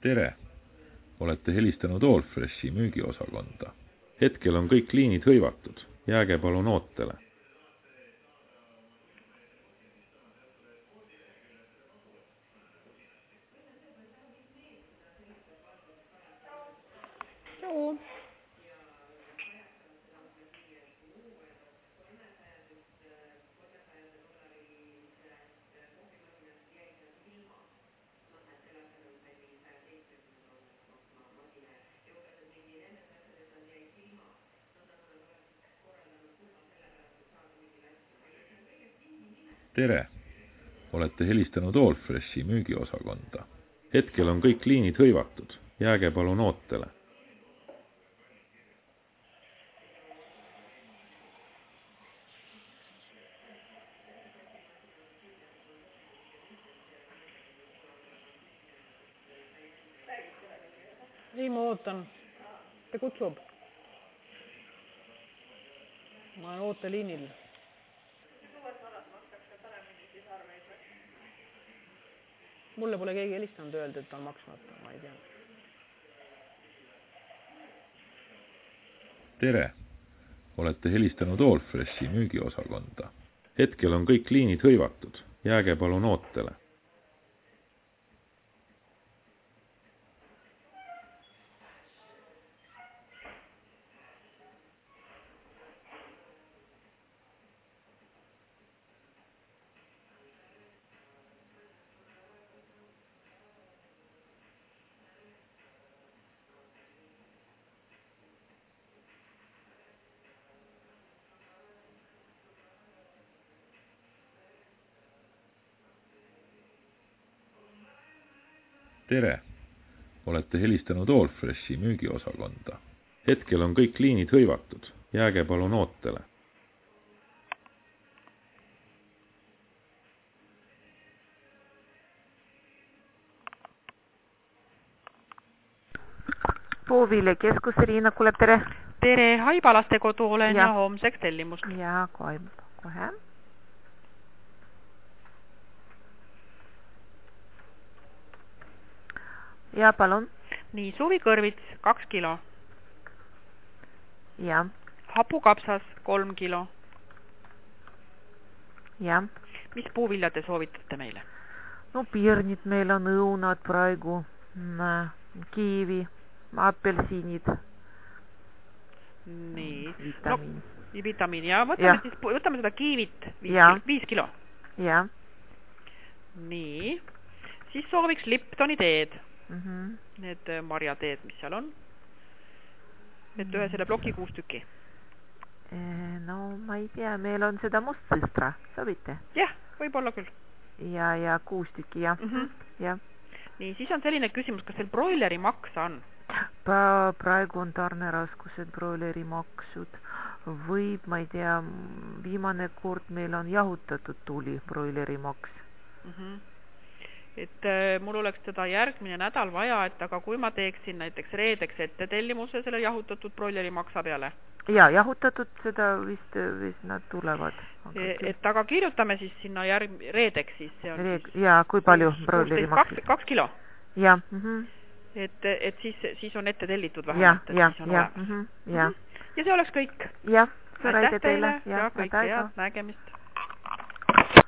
Tere! Olete helistanud Allfreshi müügiosakonda. Hetkel on kõik liinid hõivatud. Jääge palun ootele. Joo. Tere! Olete helistanud Allfreshi müügiosakonda. Hetkel on kõik liinid hõivatud. Jääge palun ootele. Ei, ma ootan. Ta kutsub. Ma olen ooteliinil. Mulle pole keegi helistanud öelda, et ta on maksmata. Ma ei tea. Tere! Olete helistanud Allfreshi müügiosakonda. Hetkel on kõik liinid hõivatud. Jääge palun ootele. Tere! Olete helistanud Allfreshi müügiosakonda. Hetkel on kõik liinid hõivatud. Jääge palun ootele. Puuviljakeskus, Riina kuuleb, tere. Tere, Haiba lastekodu olen ja homseks tellimust. Ja, kohe. Ja, palun. Nii, suvikõrvits 2 kilo. Ja. Hapukapsas 3 kilo. Ja. Mis puuvilja te soovitate meile? No piirnid meil on õunad praegu, kiivi, apelsiinid. Nii. Vitamiin. No, vitamiin. Ja võtame seda kiivit 5 kilo. Ja. Nii. Siis sooviks Liptoni teed. Need marjateed, mis seal on. Et ühe selle ploki 6 tükki. No ma ei tea, meil on seda mustsõstra, sobite? Jah, võib-olla küll. Ja 6 tükki, jah. Ja. Nii, siis on selline küsimus, kas teil broileri maksa on? Praegu on tarneraskused, broileri maksud. Võib, ma ei tea, viimane kord meil on jahutatud tuli broileri maks. Et mul oleks seda järgmine nädal vaja, et aga kui ma teeksin näiteks reedeks ette tellimuse selle jahutatud broileri maksa peale. Ja, jahutatud seda vist nad tulevad. Et aga kirjutame siis sinna reedeks siis. Ja, kui palju broileri maks? 2 kilo. Ja. Et siis on ette tellitud vähemalt. Ja. Ja see oleks kõik. Ja, aitäh teile ja kõike head nägemist.